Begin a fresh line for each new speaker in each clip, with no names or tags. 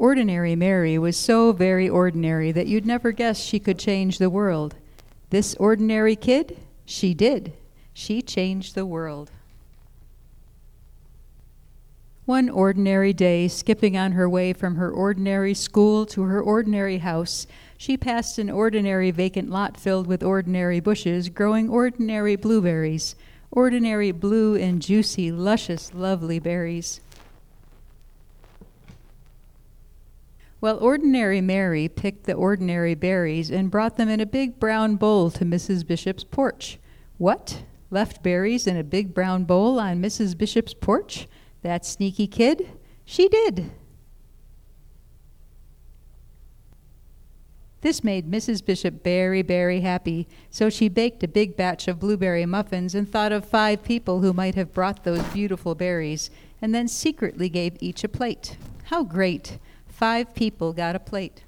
Ordinary Mary was so very ordinary that you'd never guess she could change the world. This ordinary kid, she did. She changed the world. One ordinary day, skipping on her way from her ordinary school to her ordinary house, she passed an ordinary vacant lot filled with ordinary bushes growing ordinary blueberries, ordinary blue and juicy, luscious, lovely berries. Well, ordinary Mary picked the ordinary berries and brought them in a big brown bowl to Mrs. Bishop's porch. What? Left berries in a big brown bowl on Mrs. Bishop's porch? That sneaky kid? She did. This made Mrs. Bishop very, very happy, so she baked a big batch of blueberry muffins and thought of 5 people who might have brought those beautiful berries, and then secretly gave each a plate. How great! 5 people got a plate.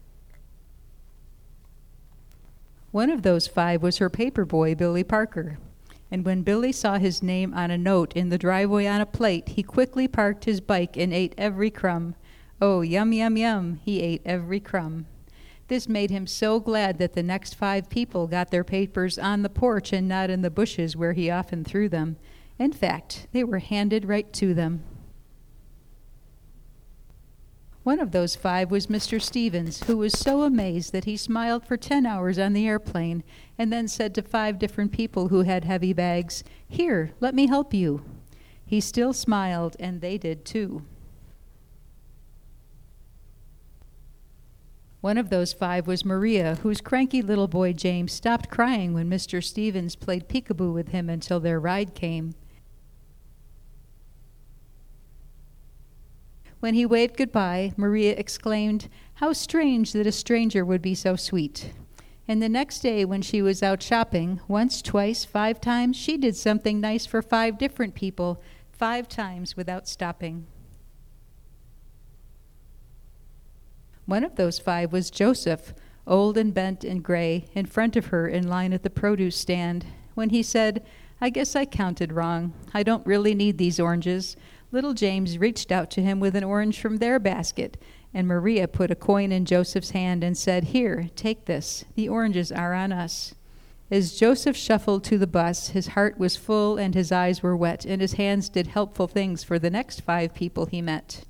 One of those 5 was her paper boy, Billy Parker. And when Billy saw his name on a note in the driveway on a plate, he quickly parked his bike and ate every crumb. Oh, yum, yum, yum, he ate every crumb. This made him so glad that the next 5 people got their papers on the porch and not in the bushes where he often threw them. In fact, they were handed right to them. One of those 5 was Mr. Stevens, who was so amazed that he smiled for 10 hours on the airplane and then said to 5 different people who had heavy bags, "Here, let me help you." He still smiled, and they did too. One of those 5 was Maria, whose cranky little boy James stopped crying when Mr. Stevens played peekaboo with him until their ride came. When he waved goodbye, Maria exclaimed, "How strange that a stranger would be so sweet." And the next day when she was out shopping, once, twice, 5 times, she did something nice for 5 different people, 5 times without stopping. One of those 5 was Joseph, old and bent and gray, in front of her in line at the produce stand. When he said, "I guess I counted wrong. I don't really need these oranges," little James reached out to him with an orange from their basket, and Maria put a coin in Joseph's hand and said, "Here, take this. The oranges are on us." As Joseph shuffled to the bus, his heart was full and his eyes were wet, and his hands did helpful things for the next 5 people he met.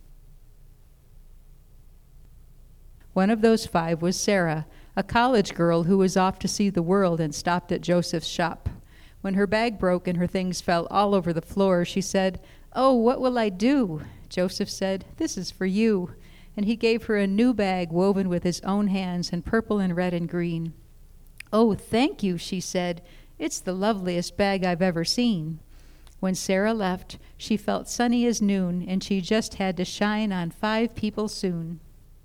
One of those 5 was Sarah, a college girl who was off to see the world and stopped at Joseph's shop. When her bag broke and her things fell all over the floor, she said, "Oh, what will I do?" Joseph said, "This is for you." And he gave her a new bag woven with his own hands in purple and red and green. "Oh, thank you," she said. "It's the loveliest bag I've ever seen." When Sarah left, she felt sunny as noon, and she just had to shine on 5 people soon.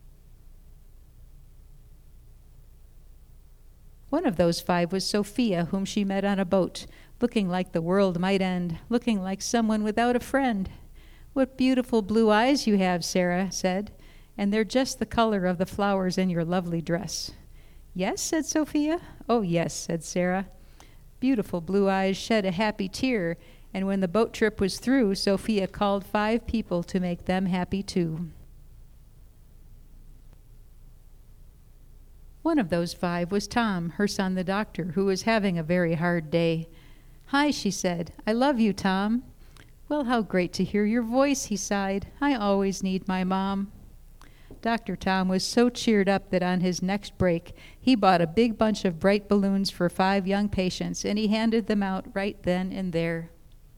One of those 5 was Sophia, whom she met on a boat, looking like the world might end, looking like someone without a friend. "What beautiful blue eyes you have," Sarah said, "and they're just the color of the flowers in your lovely dress." "Yes," said Sophia. "Oh, yes," said Sarah. Beautiful blue eyes shed a happy tear, and when the boat trip was through, Sophia called 5 people to make them happy too. One of those 5 was Tom, her son the doctor, who was having a very hard day. "Hi," she said. "I love you, Tom." "Well, how great to hear your voice," he sighed. "I always need my mom." Dr. Tom was so cheered up that on his next break, he bought a big bunch of bright balloons for 5 young patients, and he handed them out right then and there.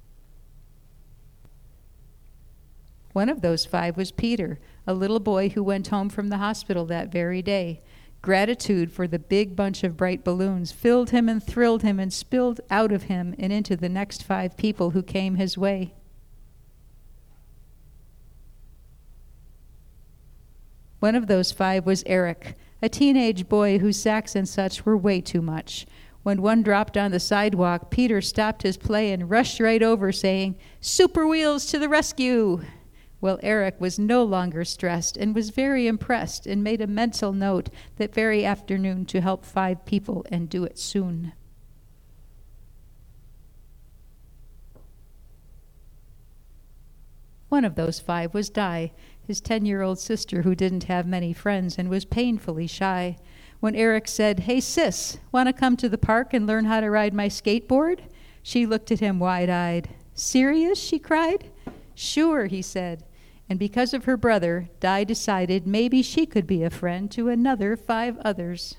One of those 5 was Peter, a little boy who went home from the hospital that very day. Gratitude for the big bunch of bright balloons filled him and thrilled him and spilled out of him and into the next 5 people who came his way. One of those 5 was Eric, a teenage boy whose sacks and such were way too much. When one dropped on the sidewalk, Peter stopped his play and rushed right over, saying, "Super Wheels to the rescue!" Well, Eric was no longer stressed and was very impressed and made a mental note that very afternoon to help 5 people and do it soon. One of those 5 was Di. his 10-year-old sister who didn't have many friends and was painfully shy. When Eric said, "Hey sis, want to come to the park and learn how to ride my skateboard?" She looked at him wide-eyed. "Serious?" she cried. "Sure," he said. And because of her brother, Di decided maybe she could be a friend to another 5 others.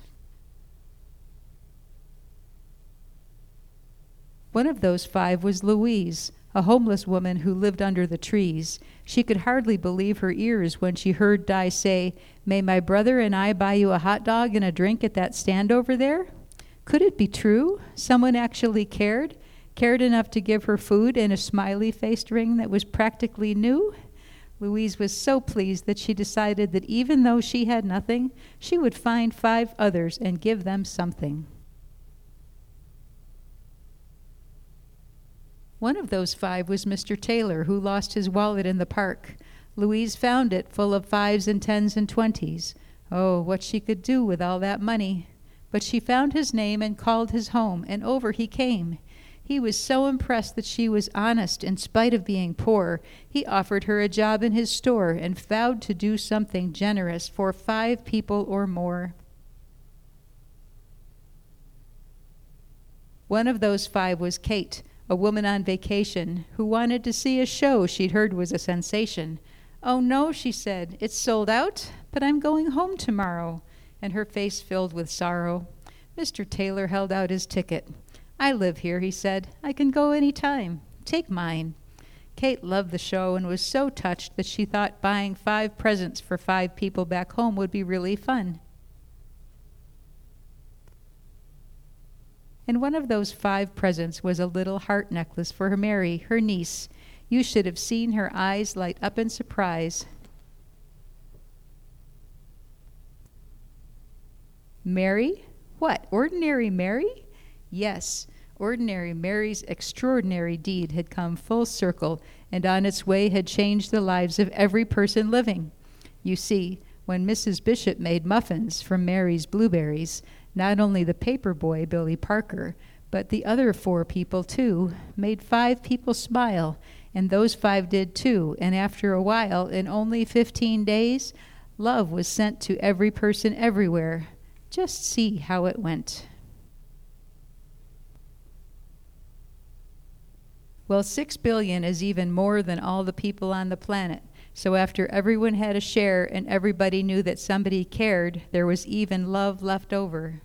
One of those 5 was Louise, a homeless woman who lived under the trees. She could hardly believe her ears when she heard Di say, "May my brother and I buy you a hot dog and a drink at that stand over there?" Could it be true? Someone actually cared enough to give her food and a smiley-faced ring that was practically new? Louise was so pleased that she decided that even though she had nothing, she would find 5 others and give them something. One of those 5 was Mr. Taylor, who lost his wallet in the park. Louise found it full of 5s and 10s and 20s. Oh, what she could do with all that money. But she found his name and called his home, and over he came. He was so impressed that she was honest in spite of being poor. He offered her a job in his store and vowed to do something generous for 5 people or more. One of those 5 was Kate, a woman on vacation who wanted to see a show she'd heard was a sensation. "Oh no," she said, "it's sold out, but I'm going home tomorrow," and her face filled with sorrow. Mr. Taylor held out his ticket. "I live here," he said. "I can go any time. Take mine." Kate loved the show and was so touched that she thought buying 5 presents for 5 people back home would be really fun. And one of those 5 presents was a little heart necklace for Mary, her niece. You should have seen her eyes light up in surprise. Mary? What, ordinary Mary? Yes, ordinary Mary's extraordinary deed had come full circle and on its way had changed the lives of every person living. You see, when Mrs. Bishop made muffins from Mary's blueberries, not only the paper boy, Billy Parker, but the other 4 people, too, made 5 people smile, and those 5 did, too, and after a while, in only 15 days, love was sent to every person everywhere. Just see how it went. Well, 6 billion is even more than all the people on the planet. So after everyone had a share and everybody knew that somebody cared, there was even love left over.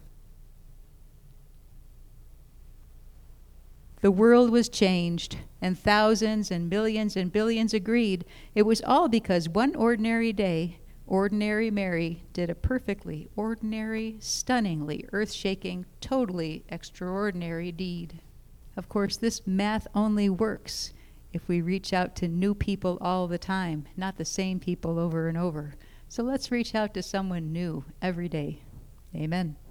The world was changed, and thousands and millions and billions agreed. It was all because one ordinary day, ordinary Mary did a perfectly ordinary, stunningly earth-shaking, totally extraordinary deed. Of course, this math only works if we reach out to new people all the time, not the same people over and over. So let's reach out to someone new every day. Amen.